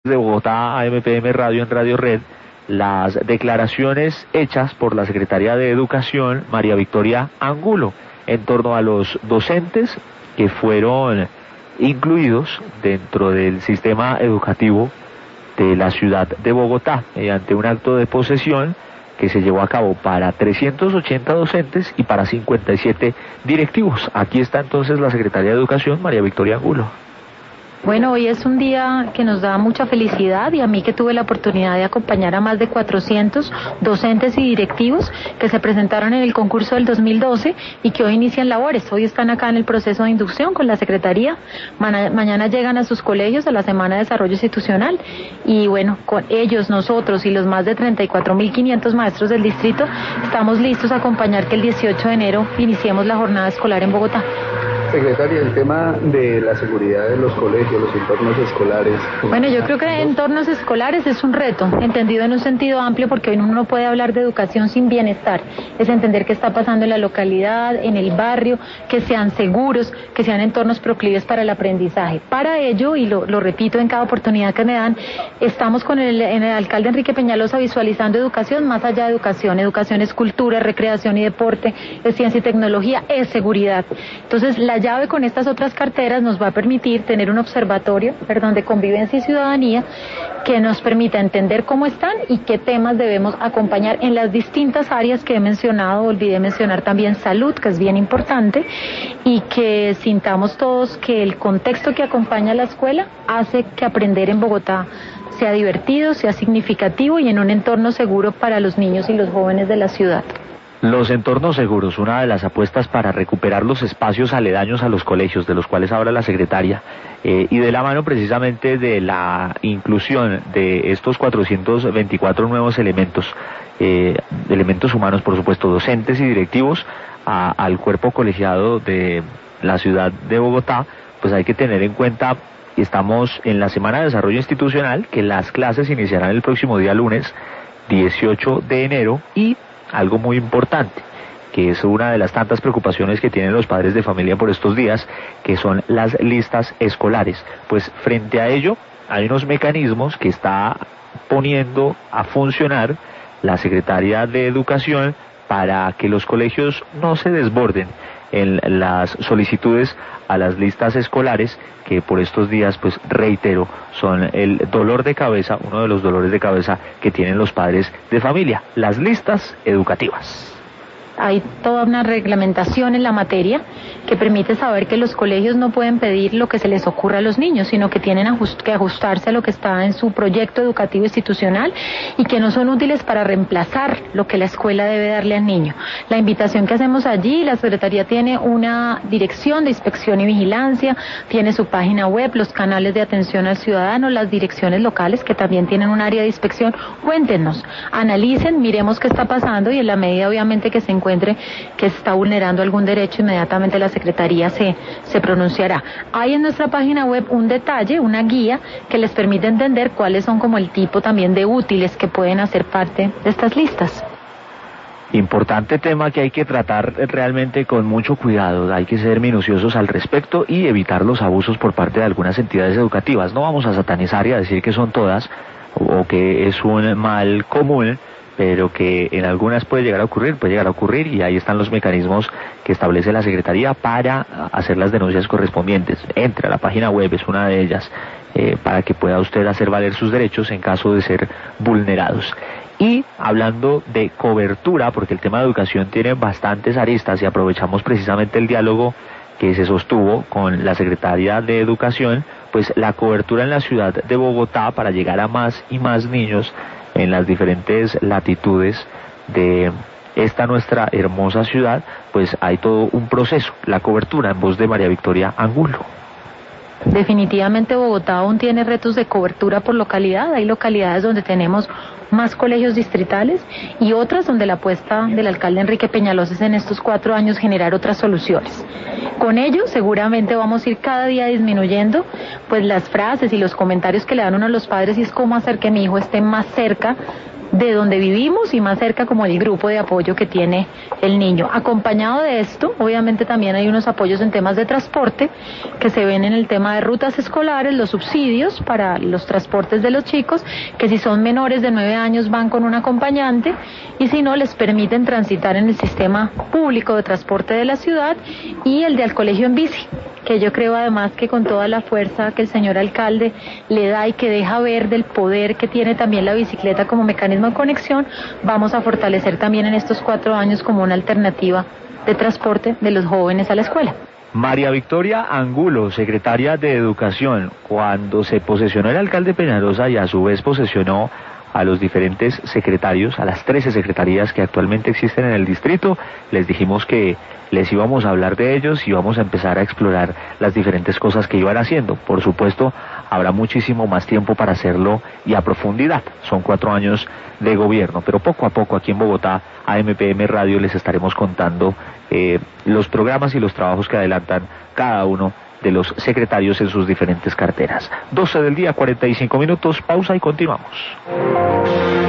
De Bogotá a MPM Radio en Radio Red, las declaraciones hechas por la Secretaria de Educación, María Victoria Angulo, en torno a los docentes que fueron incluidos dentro del sistema educativo de la ciudad de Bogotá, mediante un acto de posesión que se llevó a cabo para 380 docentes y para 57 directivos. Aquí está entonces la Secretaria de Educación, María Victoria Angulo. Bueno, hoy es un día que nos da mucha felicidad y a mí que tuve la oportunidad de acompañar a más de 400 docentes y directivos que se presentaron en el concurso del 2012 y que hoy inician labores. Hoy están acá en el proceso de inducción con la Secretaría. Mañana llegan a sus colegios a la Semana de Desarrollo Institucional y bueno, con ellos, nosotros y los más de 34.500 maestros del distrito estamos listos a acompañar que el 18 de enero iniciemos la jornada escolar en Bogotá. Secretaria, el tema de la seguridad de los colegios, los entornos escolares. Bueno, yo creo que entornos escolares es un reto, entendido en un sentido amplio, porque hoy uno no puede hablar de educación sin bienestar. Es entender qué está pasando en la localidad, en el barrio, que sean seguros, que sean entornos proclives para el aprendizaje. Para ello, y lo repito en cada oportunidad que me dan, estamos con el alcalde Enrique Peñalosa visualizando educación más allá de educación. Educación es cultura, recreación y deporte, es ciencia y tecnología, es seguridad. Entonces, la llave con estas otras carteras nos va a permitir tener un observatorio, de convivencia y ciudadanía que nos permita entender cómo están y qué temas debemos acompañar en las distintas áreas que he mencionado. Olvidé mencionar también salud, que es bien importante, y que sintamos todos que el contexto que acompaña a la escuela hace que aprender en Bogotá sea divertido, sea significativo y en un entorno seguro para los niños y los jóvenes de la ciudad. Los entornos seguros, una de las apuestas para recuperar los espacios aledaños a los colegios, de los cuales habla la secretaria, y de la mano precisamente de la inclusión de estos 424 nuevos elementos humanos, por supuesto, docentes y directivos, al cuerpo colegiado de la ciudad de Bogotá, pues hay que tener en cuenta, estamos en la Semana de Desarrollo Institucional, que las clases iniciarán el próximo día lunes, 18 de enero, y algo muy importante, que es una de las tantas preocupaciones que tienen los padres de familia por estos días, que son las listas escolares. Pues frente a ello hay unos mecanismos que está poniendo a funcionar la Secretaría de Educación para que los colegios no se desborden en las solicitudes a las listas escolares, que por estos días, pues reitero, son el dolor de cabeza, uno de los dolores de cabeza que tienen los padres de familia, las listas educativas. Hay toda una reglamentación en la materia que permite saber que los colegios no pueden pedir lo que se les ocurra a los niños, sino que tienen que ajustarse a lo que está en su proyecto educativo institucional y que no son útiles para reemplazar lo que la escuela debe darle al niño. La invitación que hacemos allí, la Secretaría tiene una dirección de inspección y vigilancia, tiene su página web, los canales de atención al ciudadano, las direcciones locales que también tienen un área de inspección. Cuéntenos, analicen, miremos qué está pasando y en la medida obviamente que se encuentre que se está vulnerando algún derecho, inmediatamente la Secretaría se pronunciará. Hay en nuestra página web un detalle, una guía que les permite entender cuáles son como el tipo también de útiles que pueden hacer parte de estas listas. Importante tema que hay que tratar realmente con mucho cuidado, hay que ser minuciosos al respecto y evitar los abusos por parte de algunas entidades educativas. No vamos a satanizar y a decir que son todas o que es un mal común, pero que en algunas puede llegar a ocurrir y ahí están los mecanismos que establece la Secretaría para hacer las denuncias correspondientes. Entre a la página web, es una de ellas, para que pueda usted hacer valer sus derechos en caso de ser vulnerados. Y hablando de cobertura, porque el tema de educación tiene bastantes aristas y aprovechamos precisamente el diálogo que se sostuvo con la Secretaría de Educación, pues la cobertura en la ciudad de Bogotá para llegar a más y más niños en las diferentes latitudes de esta nuestra hermosa ciudad, pues hay todo un proceso. La cobertura en voz de María Victoria Angulo. Definitivamente Bogotá aún tiene retos de cobertura por localidad. Hay localidades donde tenemos más colegios distritales y otras donde la apuesta del alcalde Enrique Peñalosa es en estos 4 años generar otras soluciones. Con ello seguramente vamos a ir cada día disminuyendo pues las frases y los comentarios que le dan uno a los padres y es cómo hacer que mi hijo esté más cerca de donde vivimos y más cerca como el grupo de apoyo que tiene el niño. Acompañado de esto, obviamente también hay unos apoyos en temas de transporte que se ven en el tema de rutas escolares, los subsidios para los transportes de los chicos, que si son menores de 9 años van con un acompañante y si no les permiten transitar en el sistema público de transporte de la ciudad, y el de al colegio en bici, que yo creo además que con toda la fuerza que el señor alcalde le da y que deja ver del poder que tiene también la bicicleta como mecanismo de conexión, vamos a fortalecer también en estos 4 años como una alternativa de transporte de los jóvenes a la escuela. María Victoria Angulo, secretaria de Educación, cuando se posesionó el alcalde Peñalosa y a su vez posesionó a los diferentes secretarios, a las 13 secretarías que actualmente existen en el distrito, les dijimos que les íbamos a hablar de ellos y vamos a empezar a explorar las diferentes cosas que iban haciendo. Por supuesto, habrá muchísimo más tiempo para hacerlo y a profundidad. Son 4 años de gobierno, pero poco a poco aquí en Bogotá, a MPM Radio, les estaremos contando los programas y los trabajos que adelantan cada uno de los secretarios en sus diferentes carteras. 12 del día, 45 minutos, pausa y continuamos.